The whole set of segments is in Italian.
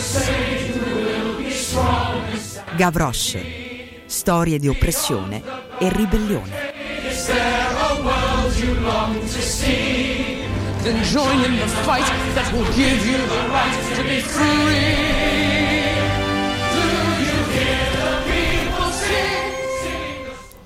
Gavroche, storie di oppressione e ribellione. Then join in the fight that will give you the right to be free. Do you hear the people sing?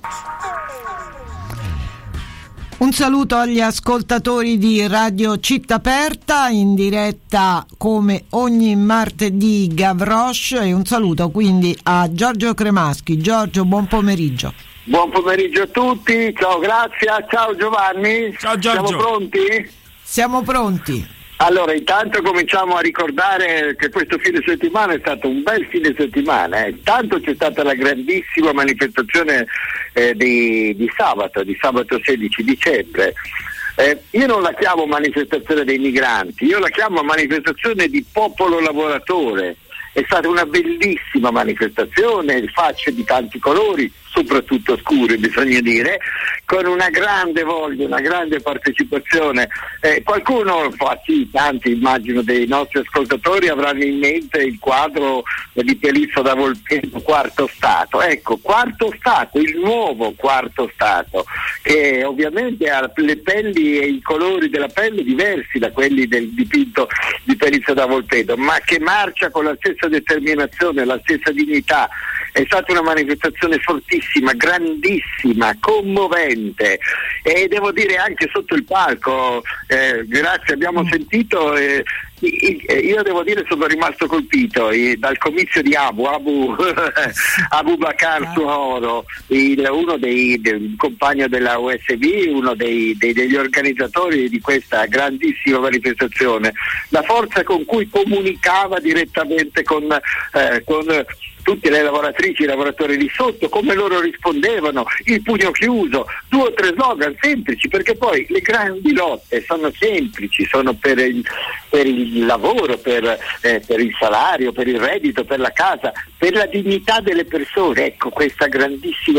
Un saluto agli ascoltatori di Radio Città Aperta, in diretta come ogni martedì Gavroche, e un saluto quindi a Giorgio Cremaschi. Giorgio, buon pomeriggio. Buon pomeriggio a tutti, ciao Grazia, ciao Giovanni. Ciao Giorgio. Siamo pronti? Siamo pronti. Allora, intanto cominciamo a ricordare che questo fine settimana è stato un bel fine settimana. Intanto c'è stata la grandissima manifestazione di sabato 16 dicembre. Io non la chiamo manifestazione dei migranti, io la chiamo manifestazione di popolo lavoratore. È stata una bellissima manifestazione, facce di tanti colori, soprattutto scure bisogna dire, con una grande voglia, una grande partecipazione. Qualcuno, tanti immagino dei nostri ascoltatori avranno in mente il quadro di Pelizzo da Volpeto, Quarto Stato. Ecco, Quarto Stato, il nuovo Quarto Stato, che ovviamente ha le pelli e i colori della pelle diversi da quelli del dipinto di Pelizzo da Volpeto, ma che marcia con la stessa determinazione, la stessa dignità. È stata una manifestazione fortissima, grandissima, commovente, e devo dire anche sotto il palco, grazie, abbiamo sentito, io devo dire sono rimasto colpito dal comizio di Abu Bakar Suhoro, uno del compagno della USB, uno degli organizzatori di questa grandissima manifestazione, la forza con cui comunicava direttamente con tutte le lavoratrici e i lavoratori di sotto, come loro rispondevano, il pugno chiuso, 2 o 3 slogan semplici, perché poi le grandi lotte sono semplici, sono per il lavoro, per il salario, per il reddito, per la casa, per la dignità delle persone. Ecco, questa grandissima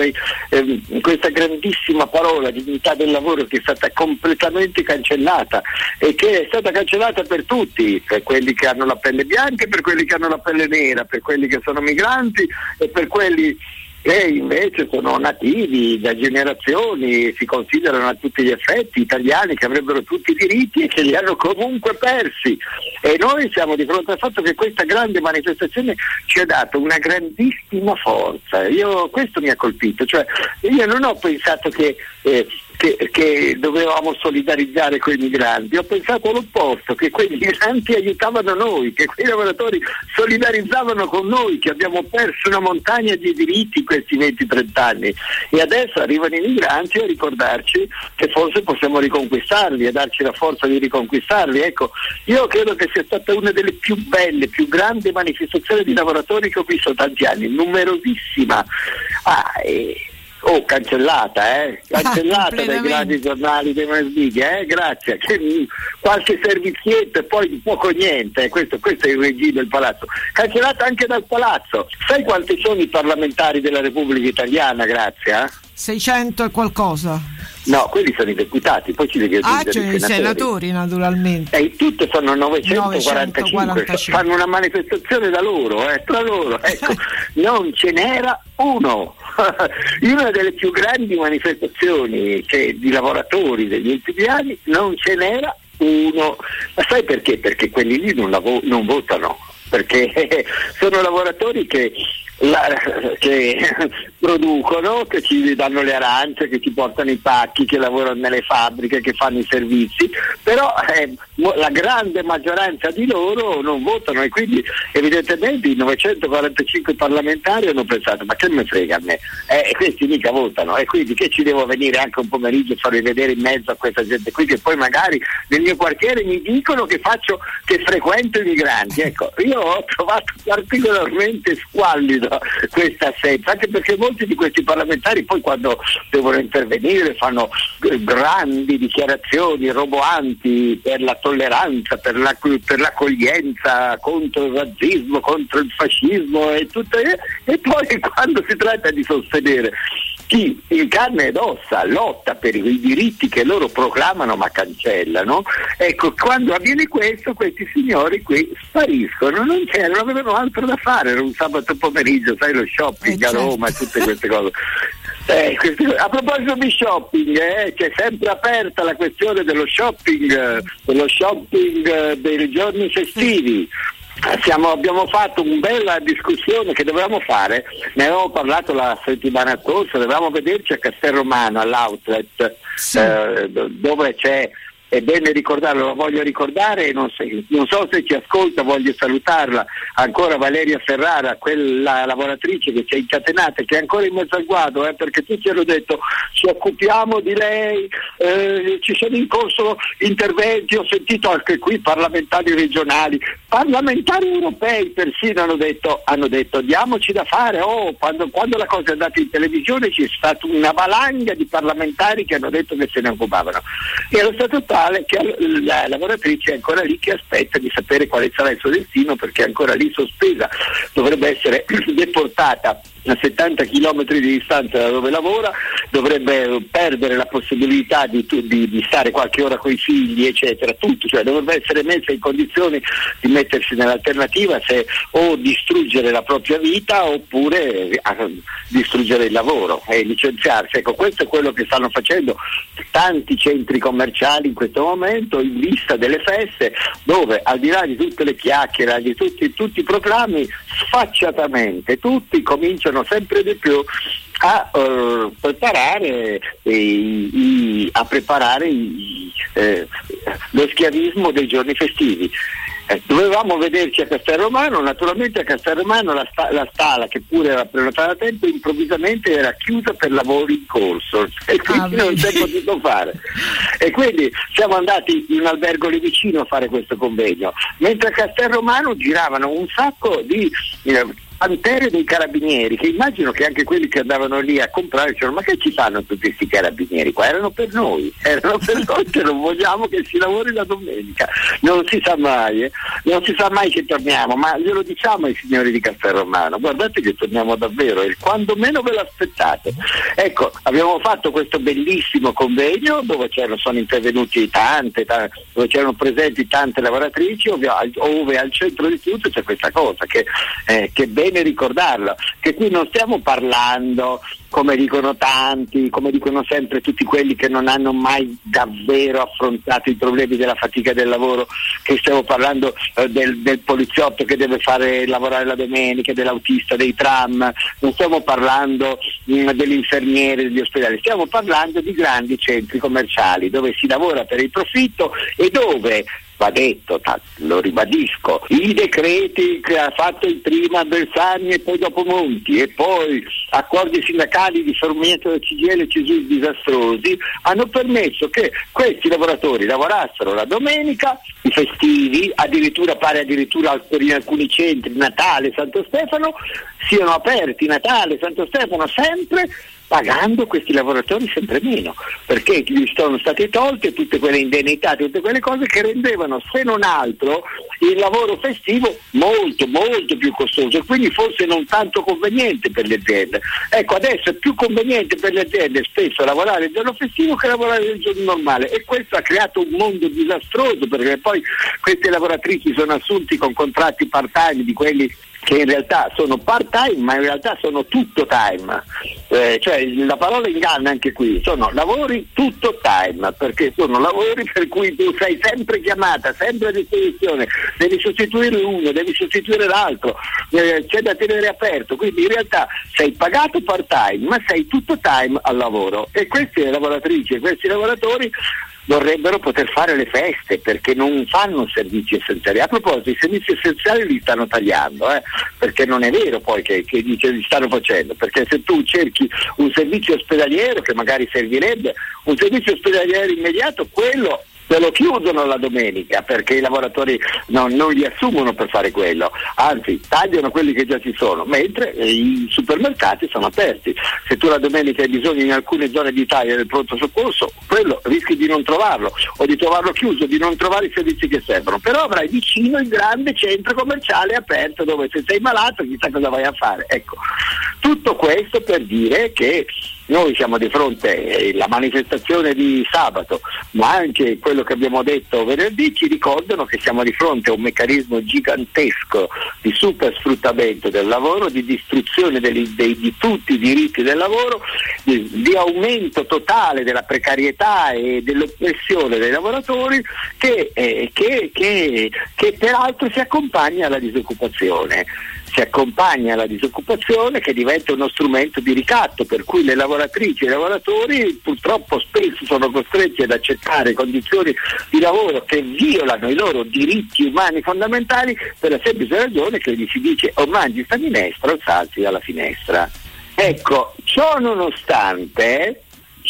parola, dignità del lavoro, che è stata completamente cancellata, e che è stata cancellata per tutti, per quelli che hanno la pelle bianca, per quelli che hanno la pelle nera, per quelli che sono migranti e per quelli che invece sono nativi da generazioni, si considerano a tutti gli effetti italiani, che avrebbero tutti i diritti e che li hanno comunque persi. E noi siamo di fronte al fatto che questa grande manifestazione ci ha dato una grandissima forza. Questo mi ha colpito, cioè io non ho pensato che dovevamo solidarizzare con i migranti, ho pensato all'opposto, che quei migranti aiutavano noi, che quei lavoratori solidarizzavano con noi, che abbiamo perso una montagna di diritti in questi 20-30 anni, e adesso arrivano i migranti a ricordarci che forse possiamo riconquistarli, a darci la forza di riconquistarli. Ecco, io credo che sia stata una delle più belle, più grandi manifestazioni di lavoratori che ho visto tanti anni, numerosissima. Cancellata dai grandi giornali dei mass media, grazie, qualche servizietto e poi poco niente, questo è il regime del palazzo, cancellata anche dal palazzo. Sai quanti sono i parlamentari della Repubblica Italiana, Grazia? 600 e qualcosa. No, quelli sono i deputati, poi ci devi aggiungere cioè i senatori naturalmente. E tutte sono 945, fanno una manifestazione da loro, tra loro, ecco, non ce n'era uno. Una delle più grandi manifestazioni di lavoratori degli ultimi anni, non ce n'era uno. Ma sai perché? Perché quelli lì non votano, perché sono lavoratori che producono, che ci danno le arance, che ci portano i pacchi, che lavorano nelle fabbriche, che fanno i servizi, però la grande maggioranza di loro non votano, e quindi evidentemente i 945 parlamentari hanno pensato: ma che me frega a me, questi mica votano, e quindi che ci devo venire anche un pomeriggio a farvi vedere in mezzo a questa gente qui, che poi magari nel mio quartiere mi dicono che frequento i migranti. Ecco, io ho trovato particolarmente squallido questa assenza, anche perché molti di questi parlamentari poi, quando devono intervenire, fanno grandi dichiarazioni roboanti per la tolleranza, per l'accoglienza, contro il razzismo, contro il fascismo e poi quando si tratta di sostenere chi in carne ed ossa lotta per i diritti che loro proclamano ma cancellano, ecco, quando avviene questo, questi signori qui spariscono, non c'erano, avevano altro da fare, era un sabato pomeriggio, sai, lo shopping a Roma e tutte queste cose. A proposito di shopping, c'è sempre aperta la questione dello shopping dei giorni festivi. Abbiamo fatto una bella discussione che dovevamo fare, ne avevamo parlato la settimana scorsa, dovevamo vederci a Castelromano all'outlet, sì. Dove c'è, è bene ricordarlo, lo voglio ricordare, non so se ci ascolta, voglio salutarla ancora, Valeria Ferrara, quella lavoratrice che ci è incatenata, che è ancora in mezzo al guado, perché tutti hanno detto ci occupiamo di lei, ci sono in corso interventi, ho sentito anche qui parlamentari regionali, parlamentari europei persino hanno detto diamoci da fare, quando la cosa è andata in televisione c'è stata una valanga di parlamentari che hanno detto che se ne occupavano, e allo stato tale che la lavoratrice è ancora lì che aspetta di sapere quale sarà il suo destino, perché è ancora lì sospesa, dovrebbe essere deportata a 70 km di distanza da dove lavora, dovrebbe perdere la possibilità di stare qualche ora con i figli, eccetera, tutto, cioè dovrebbe essere messa in condizioni di mettersi nell'alternativa, se o distruggere la propria vita oppure distruggere il lavoro e licenziarsi. Ecco, questo è quello che stanno facendo tanti centri commerciali in questo momento, in vista delle feste, dove al di là di tutte le chiacchiere, di tutti i proclami, sfacciatamente tutti cominciano sempre di più a preparare lo schiavismo dei giorni festivi. Dovevamo vederci a Castelromano, naturalmente a Castelromano la stalla, che pure era prenotata a tempo, improvvisamente era chiusa per lavori in corso e quindi non si è potuto fare, e quindi siamo andati in un albergo lì vicino a fare questo convegno, mentre a Castelromano giravano un sacco di pantere dei carabinieri, che immagino che anche quelli che andavano lì a comprare dicevano ma che ci fanno tutti questi carabinieri qua, erano per noi che non vogliamo che si lavori la domenica, non si sa mai che torniamo, ma glielo diciamo ai signori di Castelromano, guardate che torniamo davvero e quando meno ve l'aspettate. Ecco, abbiamo fatto questo bellissimo convegno dove sono intervenuti dove c'erano presenti tante lavoratrici, ove al centro di tutto c'è questa cosa che bene ricordarlo, che qui non stiamo parlando, come dicono tanti, come dicono sempre tutti quelli che non hanno mai davvero affrontato i problemi della fatica del lavoro, che stiamo parlando del poliziotto che deve fare lavorare la domenica, dell'autista dei tram, non stiamo parlando dell'infermiere degli ospedali, stiamo parlando di grandi centri commerciali dove si lavora per il profitto e dove, va detto, lo ribadisco, i decreti che ha fatto il prima Bersani e poi dopo Monti e poi accordi sindacali di fornimento del CGIL e CISL disastrosi hanno permesso che questi lavoratori lavorassero la domenica, i festivi, pare addirittura in alcuni centri, Natale, Santo Stefano, siano aperti Natale, Santo Stefano sempre, pagando questi lavoratori sempre meno, perché gli sono state tolte tutte quelle indennità, tutte quelle cose che rendevano, se non altro, il lavoro festivo molto molto più costoso e quindi forse non tanto conveniente per le aziende. Ecco, adesso è più conveniente per le aziende spesso lavorare il giorno festivo che lavorare il giorno normale, e questo ha creato un mondo disastroso, perché poi queste lavoratrici sono assunti con contratti part-time, di quelli che in realtà sono part-time ma in realtà sono tutto time, cioè la parola inganna anche qui, sono lavori tutto time, perché sono lavori per cui tu sei sempre chiamata, sempre a disposizione, devi sostituire uno, devi sostituire l'altro, c'è da tenere aperto, quindi in realtà sei pagato part-time ma sei tutto time al lavoro, e queste lavoratrici e questi lavoratori vorrebbero poter fare le feste perché non fanno servizi essenziali. A proposito, i servizi essenziali li stanno tagliando, perché non è vero poi che li stanno facendo, perché se tu cerchi un servizio ospedaliero che magari servirebbe, un servizio ospedaliero immediato, quello te lo chiudono la domenica perché i lavoratori non li assumono per fare quello, anzi tagliano quelli che già ci sono, mentre i supermercati sono aperti. Se tu la domenica hai bisogno in alcune zone d'Italia del pronto soccorso, quello rischi di non trovarlo o di trovarlo chiuso, di non trovare i servizi che servono, però avrai vicino il grande centro commerciale aperto dove se sei malato chissà cosa vai a fare. Ecco, tutto questo per dire che noi siamo di fronte alla manifestazione di sabato, ma anche quello che abbiamo detto venerdì ci ricordano che siamo di fronte a un meccanismo gigantesco di super sfruttamento del lavoro, di distruzione di tutti i diritti del lavoro, di aumento totale della precarietà e dell'oppressione dei lavoratori che peraltro si accompagna alla disoccupazione. Si accompagna alla disoccupazione che diventa uno strumento di ricatto, per cui le lavoratrici e i lavoratori purtroppo spesso sono costretti ad accettare condizioni di lavoro che violano i loro diritti umani fondamentali, per la semplice ragione che gli si dice o mangi sta minestra o salti dalla finestra. Ecco, ciò nonostante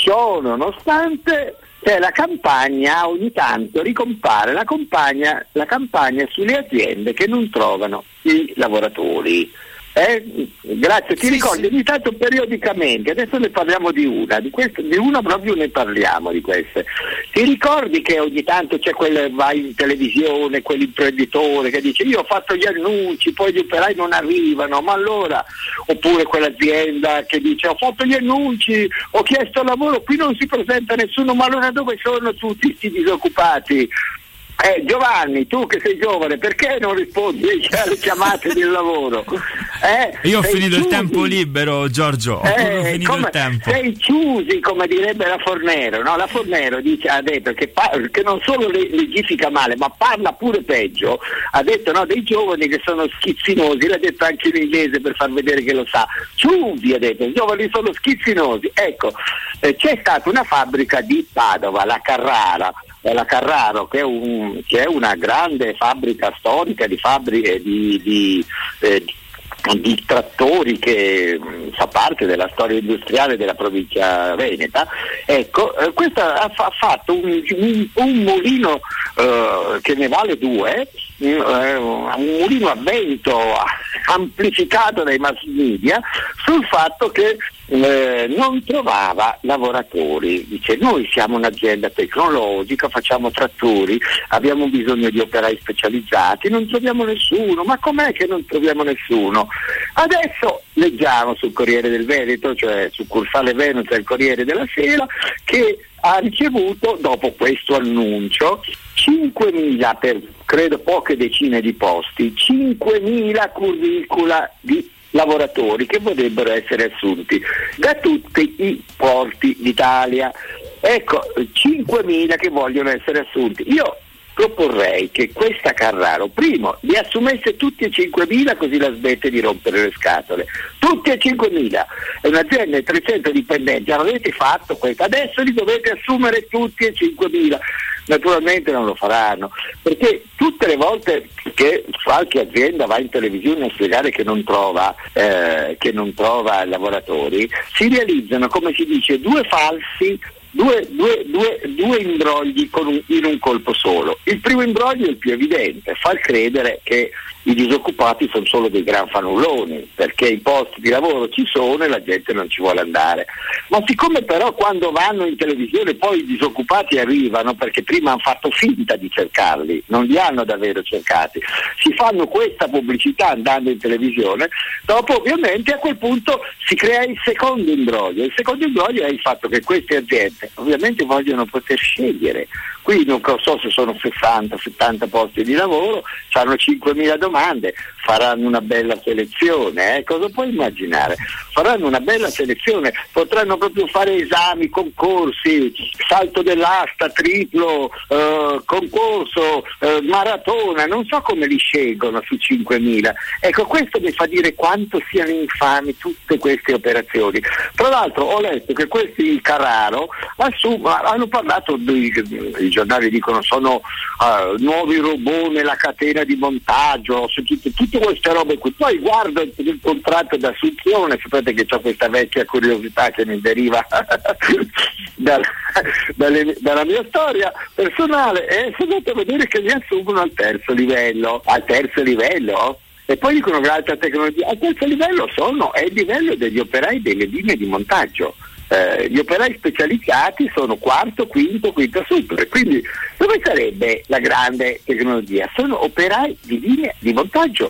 c'è la campagna, ogni tanto ricompare la campagna sulle aziende che non trovano i lavoratori. Grazie, ti ricordi ogni tanto periodicamente, adesso ne parliamo di una proprio ne parliamo di queste. Ti ricordi che ogni tanto c'è va in televisione, quell'imprenditore che dice io ho fatto gli annunci, poi gli operai non arrivano, ma allora, oppure quell'azienda che dice ho fatto gli annunci, ho chiesto lavoro, qui non si presenta nessuno, ma allora dove sono tutti questi disoccupati? Giovanni, tu che sei giovane, perché non rispondi alle chiamate del lavoro? Io ho finito il tempo libero, Giorgio, ho finito il tempo. Sei chiusi, come direbbe la Fornero, no? La Fornero ha detto che non solo legifica male, ma parla pure peggio. Ha detto dei giovani che sono schizzinosi, l'ha detto anche in inglese per far vedere che lo sa. Chiusi, ha detto, i giovani sono schizzinosi. Ecco, c'è stata una fabbrica di Padova, la Carraro, che è una grande fabbrica storica di trattori che fa parte della storia industriale della provincia veneta. Ecco, questa ha fatto un mulino che ne vale 2, un mulino a vento amplificato dai mass media sul fatto che non trovava lavoratori. Dice noi siamo un'azienda tecnologica, facciamo trattori, abbiamo bisogno di operai specializzati, non troviamo nessuno. Ma com'è che non troviamo nessuno? Adesso leggiamo sul Corriere del Veneto, cioè sul Cursale Veneto del Corriere della Sera, che ha ricevuto dopo questo annuncio 5.000 per credo poche decine di posti, 5.000 curricula di lavoratori che vorrebbero essere assunti da tutti i porti d'Italia. Ecco, 5.000 che vogliono essere assunti. Io proporrei che questa Carraro, primo, li assumesse tutti e 5.000, così la smette di rompere le scatole. Tutti e 5.000. È un'azienda di 300 dipendenti, avete fatto questo, adesso li dovete assumere tutti e 5.000. Naturalmente non lo faranno, perché tutte le volte che qualche azienda va in televisione a spiegare che non trova lavoratori, si realizzano, come si dice, due imbrogli in un colpo solo. Il primo imbroglio è il più evidente, far credere che i disoccupati sono solo dei gran fannulloni, perché i posti di lavoro ci sono e la gente non ci vuole andare. Ma siccome però quando vanno in televisione poi i disoccupati arrivano, perché prima hanno fatto finta di cercarli, non li hanno davvero cercati, si fanno questa pubblicità andando in televisione, dopo ovviamente a quel punto si crea il secondo imbroglio. Il secondo imbroglio è il fatto che queste aziende ovviamente vogliono poter scegliere. Qui non so se sono 60-70 posti di lavoro, hanno 5.000 domande, faranno una bella selezione, cosa puoi immaginare? Faranno una bella selezione, potranno proprio fare esami, concorsi, salto dell'asta, triplo, concorso, maratona, non so come li scelgono su 5.000. Ecco, questo mi fa dire quanto siano infami tutte queste operazioni. Tra l'altro ho letto che questi Carraro hanno parlato, i giornali dicono sono nuovi robot nella catena di montaggio, tutte queste robe qui. Poi guardo il contratto d'assunzione, sapete che ho questa vecchia curiosità che mi deriva dalla mia storia personale, e sono andato a vedere che mi assumono al terzo livello, e poi dicono che l'alta tecnologia al terzo livello è il livello degli operai delle linee di montaggio. Gli operai specializzati sono quarto, quinto super. Quindi dove sarebbe la grande tecnologia? Sono operai di linea di montaggio.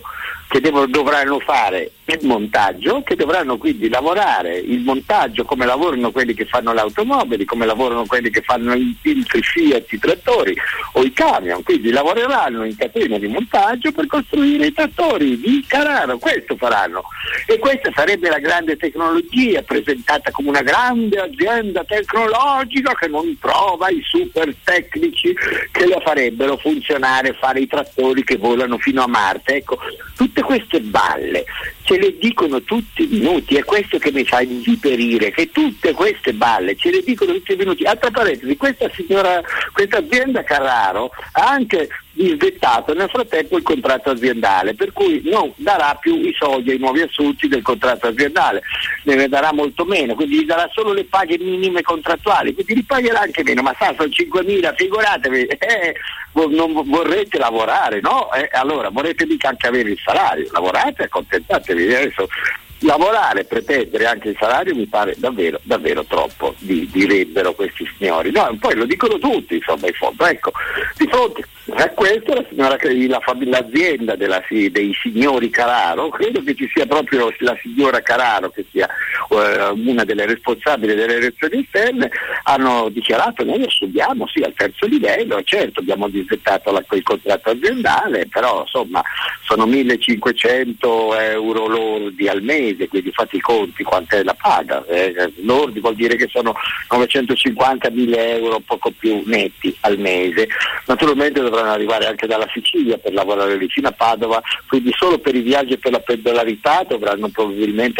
che dovranno fare il montaggio, che dovranno quindi lavorare il montaggio come lavorano quelli che fanno le automobili, come lavorano quelli che fanno i Fiat, i trattori o i camion, quindi lavoreranno in catena di montaggio per costruire i trattori di Carraro, questo faranno, e questa sarebbe la grande tecnologia presentata come una grande azienda tecnologica che non trova i super tecnici che la farebbero funzionare, fare i trattori che volano fino a Marte. Ecco, tutte queste balle ce le dicono tutti i minuti, è questo che mi fa inviperire, che tutte queste balle ce le dicono tutti i minuti. Altra parentesi, questa azienda Carraro ha anche disdettato nel frattempo il contratto aziendale, per cui non darà più i soldi ai nuovi assunti del contratto aziendale, ne darà molto meno, quindi gli darà solo le paghe minime contrattuali, quindi li pagherà anche meno, ma sono 5.000, figuratevi, non vorrete lavorare, no? Allora vorrete mica anche avere il salario, lavorate, accontentatevi. Adesso lavorare, pretendere anche il salario mi pare davvero, davvero troppo, direbbero questi signori. No, poi lo dicono tutti, insomma, in fondo. Ecco, di fronte a questo l'azienda dei signori Carraro, credo che ci sia proprio la signora Carraro che sia una delle responsabili delle elezioni esterne, hanno dichiarato: noi assumiamo sì al terzo livello, certo abbiamo disdettato il contratto aziendale, però insomma sono 1.500 euro lordi al mese, quindi fate i conti quant'è la paga, lordi vuol dire che sono 950.000 euro, poco più netti al mese. Naturalmente dovranno arrivare anche dalla Sicilia per lavorare vicino a Padova, quindi solo per i viaggi e per la pendolarità dovranno probabilmente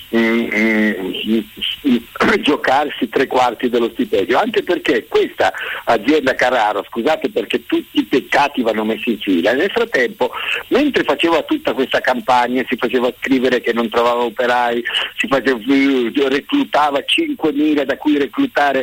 giocarsi 3/4 dello stipendio, anche perché questa azienda Carraro, scusate perché tutti i peccati vanno messi in fila, nel frattempo mentre faceva tutta questa campagna, si faceva scrivere che non trovava operai, reclutava 5.000 da cui reclutare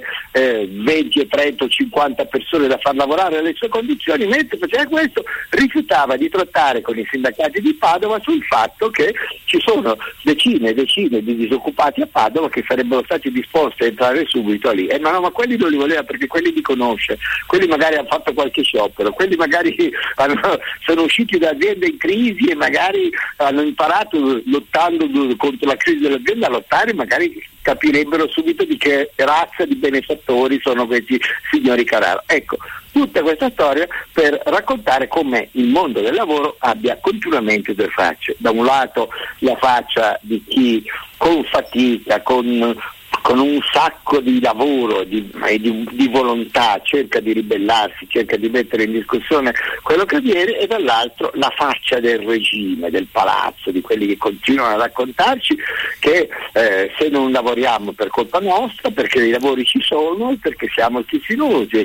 20 e 30 o 50 persone da far lavorare alle sue condizioni, mentre faceva questo rifiutava di trattare con i sindacati di Padova sul fatto che ci sono decine e decine di disoccupati a Padova che sarebbero stati disposti a entrare subito lì, ma quelli non li voleva perché quelli li conosce, quelli magari hanno fatto qualche sciopero, quelli magari sono usciti da aziende in crisi e magari hanno imparato, lottando contro la crisi dell'azienda, a lottare, magari capirebbero subito di che razza di benefattori sono questi signori Carraro. Ecco, tutta questa storia per raccontare come il mondo del lavoro abbia continuamente due facce. Da un lato la faccia di chi con fatica, con un sacco di lavoro e di volontà cerca di ribellarsi, cerca di mettere in discussione quello che avviene, e dall'altro la faccia del regime, del palazzo, di quelli che continuano a raccontarci che se non lavoriamo per colpa nostra, perché i lavori ci sono, perché siamo schifinosi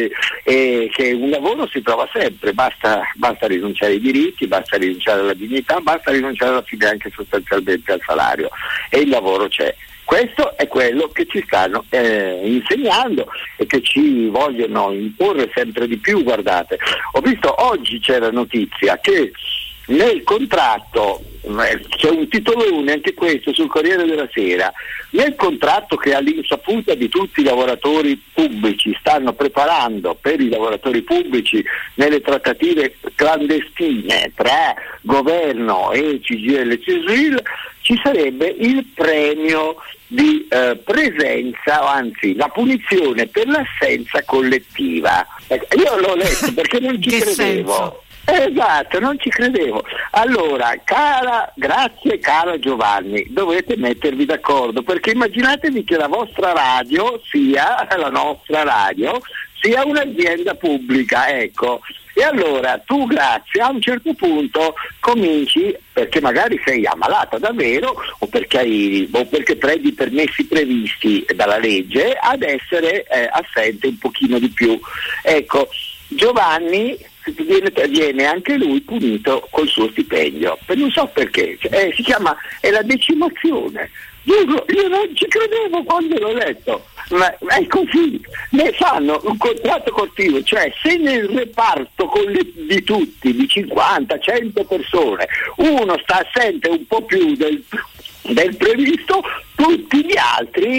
e che un lavoro si trova sempre, basta rinunciare ai diritti, basta rinunciare alla dignità, basta rinunciare alla fine anche sostanzialmente al salario, e il lavoro c'è. Questo è quello che ci stanno insegnando e che ci vogliono imporre sempre di più. Guardate, ho visto oggi c'è la notizia che nel contratto, c'è un titolone anche questo sul Corriere della Sera, nel contratto che all'insaputa di tutti i lavoratori pubblici stanno preparando per i lavoratori pubblici nelle trattative clandestine tra governo e CGIL CISL, ci sarebbe il premio di presenza, o anzi la punizione per l'assenza collettiva. Io l'ho letto perché non ci credevo. Senso? Esatto, non ci credevo. Allora, grazie cara Giovanni, dovete mettervi d'accordo, perché immaginatevi che la vostra radio sia, la nostra radio, sia un'azienda pubblica, ecco. E allora tu, grazie, a un certo punto cominci, perché magari sei ammalata davvero o perché prendi i permessi previsti dalla legge, ad essere assente un pochino di più. Ecco, Giovanni viene anche lui punito col suo stipendio, non so perché, si chiama, è la decimazione. Io non ci credevo quando l'ho letto, ma è così, ne fanno un contratto collettivo, cioè se nel reparto di tutti, di 50, 100 persone, uno sta assente un po' più del previsto, tutti gli altri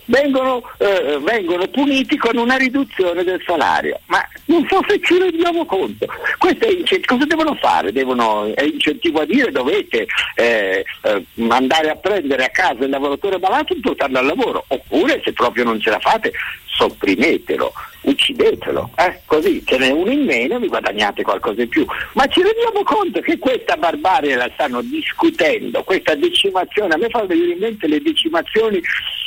vengono puniti con una riduzione del salario. Ma non so se ci rendiamo conto. Questo cosa devono fare? È incentivo a dire dovete andare a prendere a casa il lavoratore malato e portarlo al lavoro, oppure se proprio non ce la fate sopprimetelo, uccidetelo, così ce n'è uno in meno e vi guadagnate qualcosa in più. Ma ci rendiamo conto che questa barbarie la stanno discutendo, questa decimazione? A me fanno venire in mente le decimazioni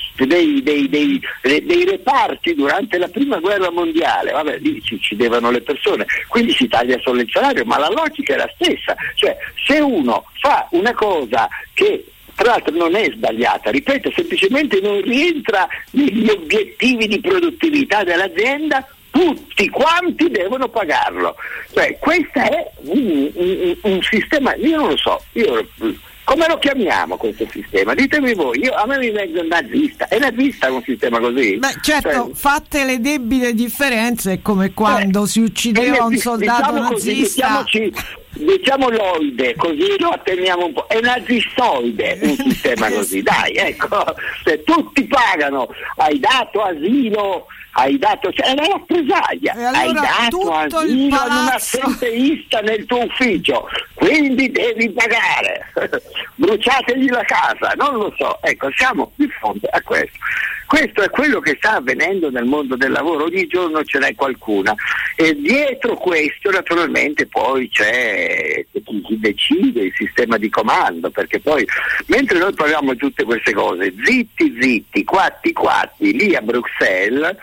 dei reparti durante la prima guerra mondiale. Vabbè, lì ci uccidevano le persone, quindi si taglia solo il salario, ma la logica è la stessa. Cioè, se uno fa una cosa che tra l'altro non è sbagliata, ripeto, semplicemente non rientra negli obiettivi di produttività dell'azienda, tutti quanti devono pagarlo. Cioè, questo è un sistema, io non lo so, come lo chiamiamo questo sistema? Ditemi voi, a me mi vengo nazista. È nazista un sistema così? Beh, certo, fatte le debite differenze, è come quando si uccideva un soldato nazista. Diciamo loide, così lo atteniamo un po'. È nazistoide un sistema così, dai, ecco. Se tutti pagano, hai dato asilo, è la rappresaglia, allora, hai dato asilo ad un assenteista nel tuo ufficio, quindi devi pagare. Bruciategli la casa, non lo so. Ecco, siamo di fronte a questo. Questo è quello che sta avvenendo nel mondo del lavoro, ogni giorno ce n'è qualcuna, e dietro questo naturalmente poi c'è chi decide, il sistema di comando, perché poi mentre noi parliamo di tutte queste cose, zitti, quatti, lì a Bruxelles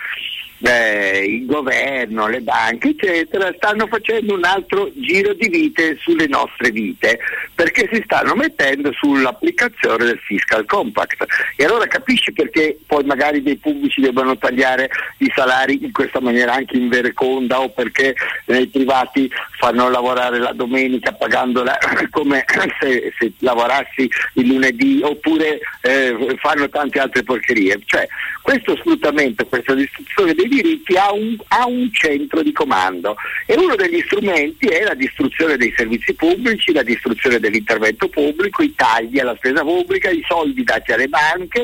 il governo, le banche eccetera stanno facendo un altro giro di vite sulle nostre vite, perché si stanno mettendo sull'applicazione del fiscal compact, e allora capisci perché poi magari dei pubblici debbano tagliare i salari in questa maniera anche in vereconda, o perché i privati fanno lavorare la domenica pagandola come se lavorassi il lunedì, oppure fanno tante altre porcherie. Cioè, questo sfruttamento, questa distruzione dei diritti ha un centro di comando, e uno degli strumenti è la distruzione dei servizi pubblici, la distruzione dell'intervento pubblico, i tagli alla spesa pubblica, i soldi dati alle banche,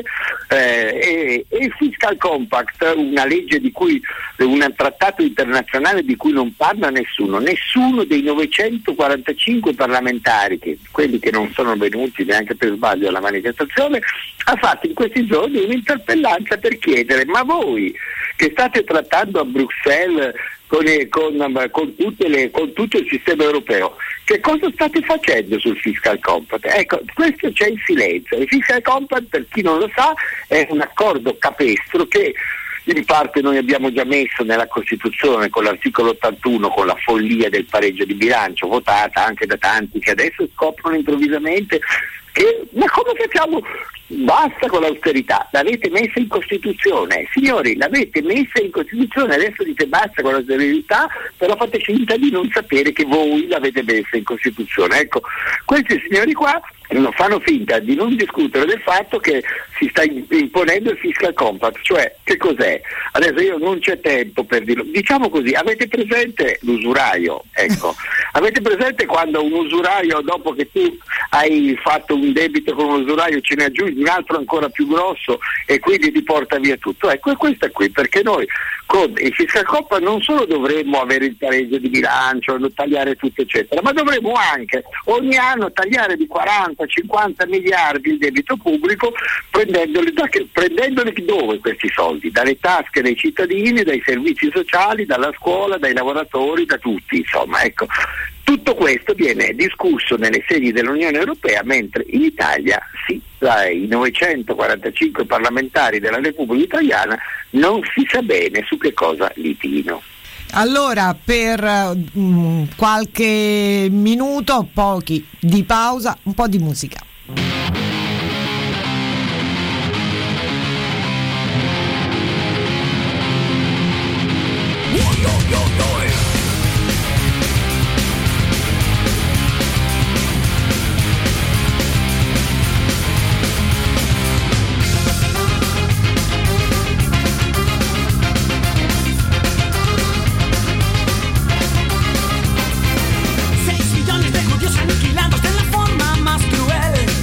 e il fiscal compact, una legge un trattato internazionale di cui non parla nessuno dei 945 parlamentari, quelli che non sono venuti neanche per sbaglio alla manifestazione, ha fatto in questi giorni un'interpellanza per chiedere: ma voi che state trattando a Bruxelles con tutto il sistema europeo, che cosa state facendo sul fiscal compact? Ecco, questo c'è in silenzio. Il fiscal compact, per chi non lo sa, è un accordo capestro che in parte noi abbiamo già messo nella Costituzione con l'articolo 81, con la follia del pareggio di bilancio, votata anche da tanti che adesso scoprono improvvisamente ma come facciamo? Basta con l'austerità, l'avete messa in Costituzione, signori, l'avete messa in Costituzione, adesso dite basta con l'austerità, però fate finta di non sapere che voi l'avete messa in Costituzione. Ecco, questi signori qua fanno finta di non discutere del fatto che si sta imponendo il fiscal compact, cioè che cos'è? Adesso io non c'è tempo per dirlo, diciamo così, avete presente l'usuraio? Ecco, avete presente quando un usuraio, dopo che tu hai fatto un debito con un usuraio, ce ne aggiungi un altro ancora più grosso e quindi ti porta via tutto? Ecco, è questa qui, perché noi con il fiscal compact non solo dovremmo avere il pareggio di bilancio, tagliare tutto eccetera, ma dovremmo anche ogni anno tagliare di 40-50 miliardi il debito pubblico, prendendoli dove questi soldi? Dalle tasche dei cittadini, dai servizi sociali, dalla scuola, dai lavoratori, da tutti, insomma, ecco. Tutto questo viene discusso nelle sedi dell'Unione Europea, mentre in Italia i 945 parlamentari della Repubblica Italiana non si sa bene su che cosa litino. Allora, per qualche minuto, pochi di pausa, un po' di musica. Aniquilados de la forma más cruel.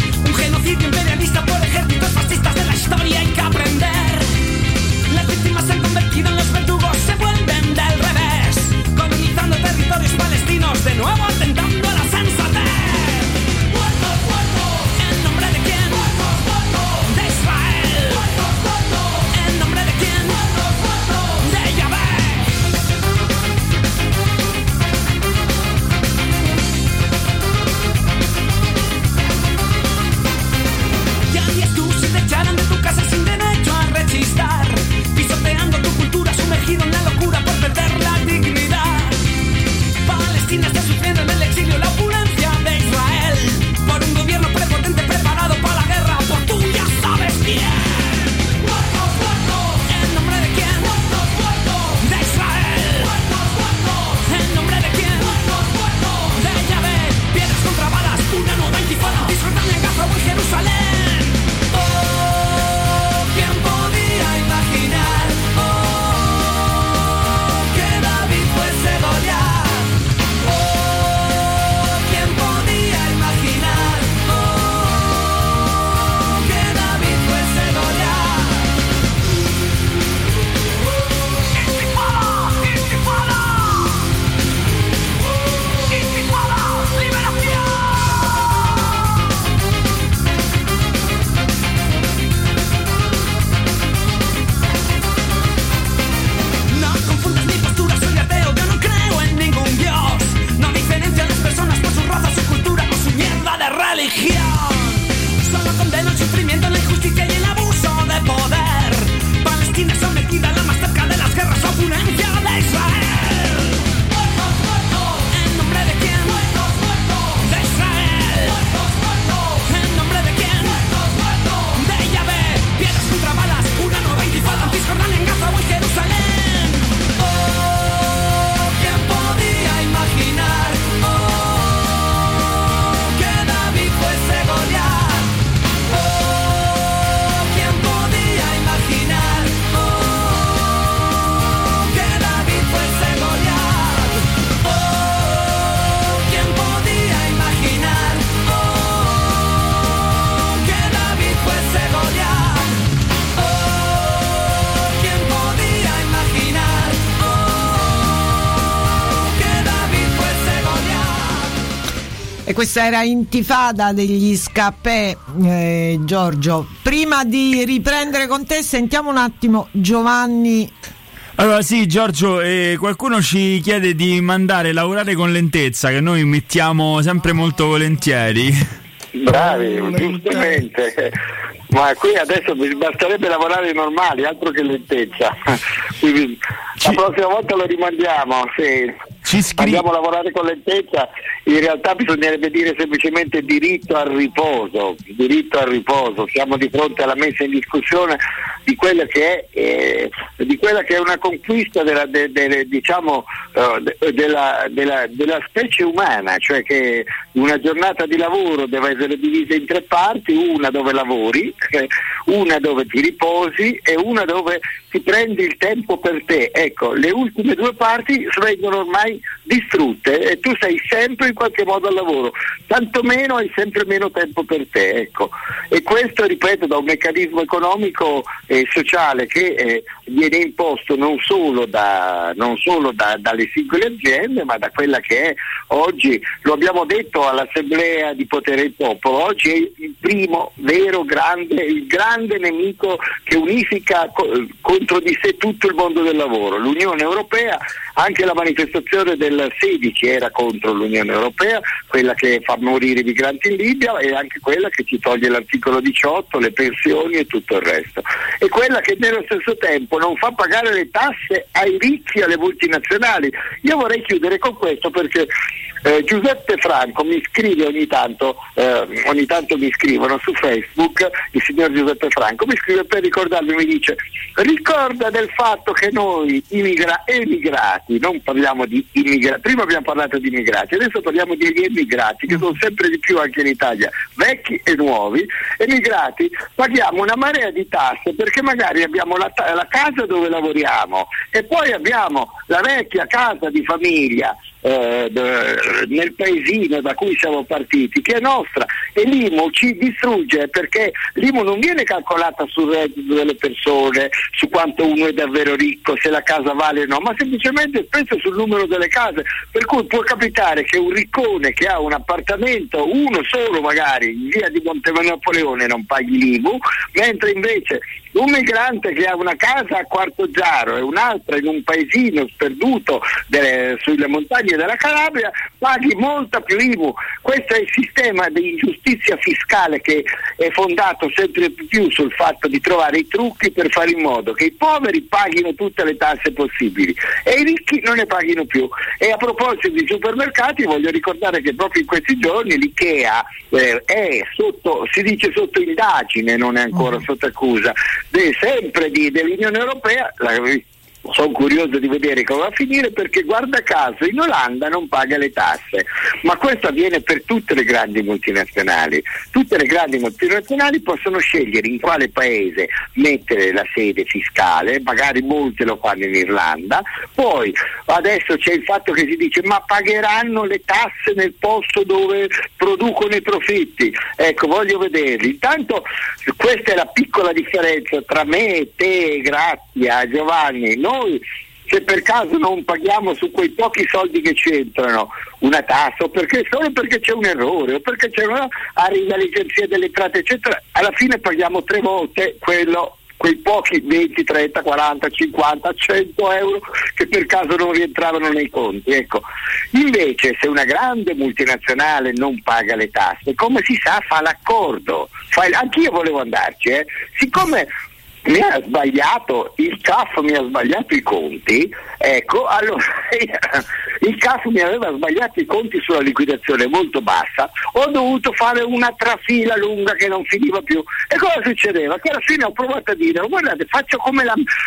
religión. Solo condena el sufrimiento, la injusticia y el abuso de poder. Palestina sometida a la más cerca de las guerras, opulencia de Israel. ¿En nombre de quién? De Israel. ¿En nombre de quién? De Yahvé. Piedras contra balas, una nueva intifada, Cisjordania, en Gaza o en Jerusalén. Oh, ¿quién podía imaginar? Oh, que David fuese Goliat. Oh, ¿quién podía imaginar? Oh, que David fuese Goliat. Oh, ¿quién podía imaginar? Oh, que David fuese Goliat. Oh, ¿quién podía imaginar? Oh, que David fuese Goliat. E questa era Intifada degli Scapè, Giorgio. Prima di riprendere con te, sentiamo un attimo Giovanni. Allora sì, Giorgio, qualcuno ci chiede di mandare lavorare con lentezza, che noi mettiamo sempre molto volentieri. Bravi, giustamente. Ma qui adesso mi basterebbe lavorare normali, altro che lentezza. Quindi, la prossima volta lo rimandiamo, sì. Andiamo a lavorare con lentezza. In realtà bisognerebbe dire semplicemente diritto al riposo. Siamo di fronte alla messa in discussione di quella che è una conquista della specie umana, cioè che una giornata di lavoro deve essere divisa in 3 parti: una dove lavori, una dove ti riposi e una dove ti prendi il tempo per te. Ecco, le ultime 2 parti vengono ormai distrutte e tu sei sempre in qualche modo al lavoro, tantomeno hai sempre meno tempo per te, ecco. E questo, ripeto, da un meccanismo economico e sociale che viene imposto non solo dalle singole aziende, ma da quella che è oggi, lo abbiamo detto all'Assemblea di Potere del Popolo, oggi è il primo vero il grande nemico che unifica contro di sé tutto il mondo del lavoro, l'Unione Europea. Anche la manifestazione del 16 era contro l'Unione Europea, quella che fa morire i migranti in Libia, e anche quella che ci toglie l'articolo 18, le pensioni e tutto il resto, e quella che nello stesso tempo non fa pagare le tasse ai ricchi, alle multinazionali. Io vorrei chiudere con questo, perché Giuseppe Franco mi scrive ogni tanto mi scrivono su Facebook, il signor Giuseppe Franco mi scrive per ricordarmi, mi dice: ricorda del fatto che noi emigrati, non parliamo di immigrati, prima abbiamo parlato di immigrati, adesso parliamo di emigrati, che sono sempre di più anche in Italia, vecchi e nuovi. Emigrati paghiamo una marea di tasse, perché magari abbiamo la casa dove lavoriamo e poi abbiamo la vecchia casa di famiglia nel paesino da cui siamo partiti, che è nostra, e l'IMU ci distrugge, perché l'IMU non viene calcolata sul reddito delle persone, su quanto uno è davvero ricco, se la casa vale o no, ma semplicemente spesso sul numero delle case, per cui può capitare che un riccone che ha un appartamento, uno solo magari, in via di Monte Napoleone, non paghi l'IMU, mentre invece un migrante che ha una casa a Quartogiaro e un'altra in un paesino sperduto sulle montagne della Calabria paghi molta più IMU. Questo è il sistema di ingiustizia fiscale che è fondato sempre più sul fatto di trovare i trucchi per fare in modo che i poveri paghino tutte le tasse possibili e i ricchi non ne paghino più. E a proposito di supermercati, voglio ricordare che proprio in questi giorni l'IKEA è si dice sotto indagine, non è ancora sotto accusa, sempre dell'Unione Europea. Sono curioso di vedere come va a finire, perché guarda caso in Olanda non paga le tasse, ma questo avviene per tutte le grandi multinazionali. Tutte le grandi multinazionali possono scegliere in quale paese mettere la sede fiscale, magari molte lo fanno in Irlanda. Poi adesso c'è il fatto che si dice: ma pagheranno le tasse nel posto dove producono i profitti? Ecco, voglio vederli. Intanto questa è la piccola differenza tra me e te, grazie a Giovanni. Noi, se per caso non paghiamo su quei pochi soldi che ci entrano una tassa, o solo perché c'è un errore, o perché arriva l'agenzia delle entrate eccetera, alla fine paghiamo 3 volte quello quei pochi 20, 30, 40, 50, 100 euro che per caso non rientravano nei conti. Ecco. Invece se una grande multinazionale non paga le tasse, come si sa fa l'accordo, anch'io volevo andarci, siccome mi ha sbagliato il CAF, mi ha sbagliato i conti, ecco, allora il CAF mi aveva sbagliato i conti sulla liquidazione molto bassa, ho dovuto fare una trafila lunga che non finiva più. E cosa succedeva? Che alla fine ho provato a dire: guardate, faccio come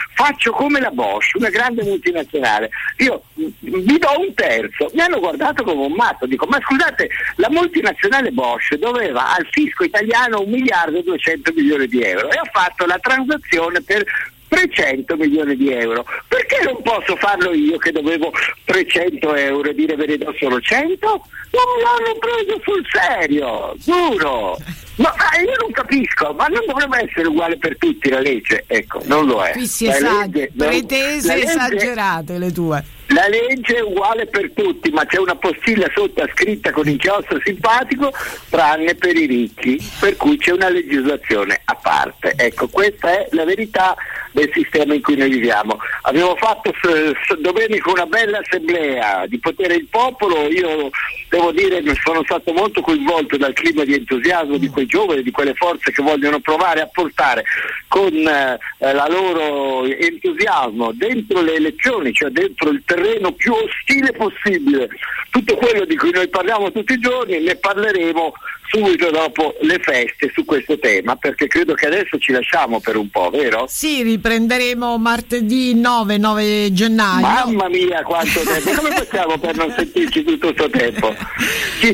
la Bosch, una grande multinazionale, io vi do un terzo. Mi hanno guardato come un matto, dico: ma scusate, la multinazionale Bosch doveva al fisco italiano 1.200 milioni di euro e ha fatto la transazione per 300 milioni di euro. Perché non posso farlo io che dovevo 300 euro e dire ve ne do solo 100? Non l'hanno preso sul serio, giuro. No, io non capisco, ma non dovrebbe essere uguale per tutti la legge? Ecco, non lo è. Qui si pretese esagerate le tue. La legge è uguale per tutti, ma c'è una postilla sotto scritta con inchiostro simpatico, tranne per i ricchi, per cui c'è una legislazione a parte. Ecco, questa è la verità del sistema in cui noi viviamo. Abbiamo fatto domenica una bella assemblea di potere del popolo. Io devo dire che sono stato molto coinvolto dal clima di entusiasmo di quei giovani, di quelle forze che vogliono provare a portare con la loro entusiasmo dentro le elezioni, cioè dentro il terreno più ostile possibile, tutto quello di cui noi parliamo tutti i giorni. Ne parleremo subito dopo le feste su questo tema, perché credo che adesso ci lasciamo per un po', vero? Sì, riprenderemo martedì 9 gennaio. Mamma mia, quanto tempo! Come facciamo per non sentirci tutto questo tempo? Ci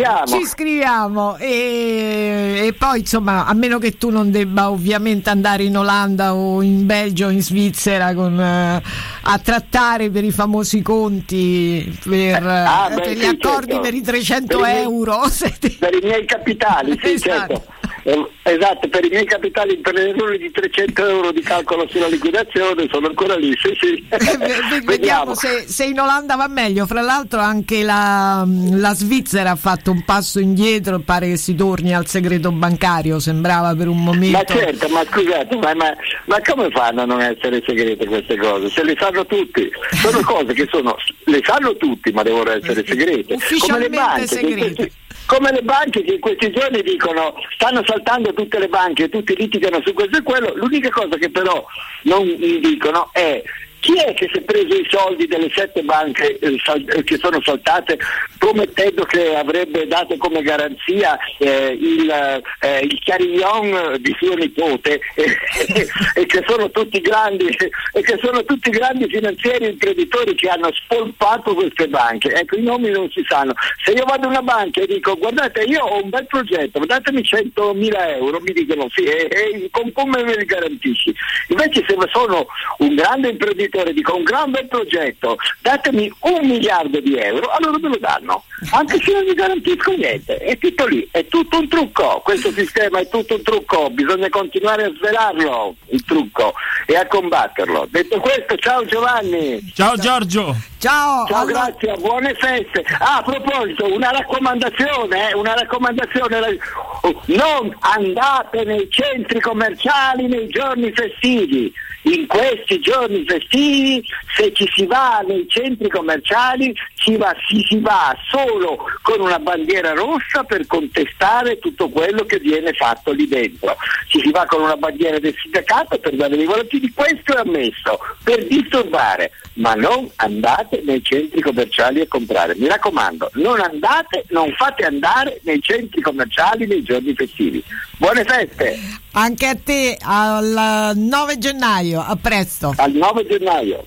scriviamo e poi insomma, a meno che tu non debba ovviamente andare in Olanda o in Belgio o in Svizzera a trattare per i famosi conti, per gli accordi, certo, per i 300 euro. Per i miei capitali, sì, esatto. Certo. Esatto, per i miei capitali, per l'errore di 300 euro di calcolo sulla liquidazione sono ancora lì, sì. Vediamo se in Olanda va meglio. Fra l'altro anche la Svizzera ha fatto un passo indietro, pare che si torni al segreto bancario, sembrava per un momento. Ma certo, ma scusate, ma come fanno a non essere segrete queste cose? Se le sanno tutti, sono cose che le sanno tutti, ma devono essere segrete. Ufficialmente segrete. Come le banche che in questi giorni dicono, stanno saltando tutte le banche, tutti litigano su questo e quello. L'unica cosa che però non dicono è: chi è che si è preso i soldi delle 7 banche che sono saltate, promettendo che avrebbe dato come garanzia il carillon di suo nipote e che sono tutti grandi finanzieri e imprenditori che hanno spolpato queste banche? Ecco, i nomi non si sanno. Se io vado a una banca e dico: guardate, io ho un bel progetto, datemi 100.000 euro, mi dicono sì, e come me li garantisci? Invece se sono un grande imprenditore, dico: un gran bel progetto, datemi 1 miliardo di euro, allora me lo danno, anche se non mi garantisco niente. È tutto lì, è tutto un trucco, questo sistema è tutto un trucco, bisogna continuare a svelarlo il trucco e a combatterlo. Detto questo, ciao Giovanni. Ciao Giorgio. Ciao, grazie, buone feste. A proposito, una raccomandazione, non andate nei centri commerciali nei giorni festivi. In questi giorni festivi, se ci si va nei centri commerciali, si va solo con una bandiera rossa per contestare tutto quello che viene fatto lì dentro. Ci si va con una bandiera del sindacato per dare dei volantini, questo è ammesso, per disturbare, ma non andate nei centri commerciali a comprare. Mi raccomando, non fate andare nei centri commerciali nei giorni festivi. Buone feste! Anche a te, al 9 gennaio, a presto. Al 9 gennaio.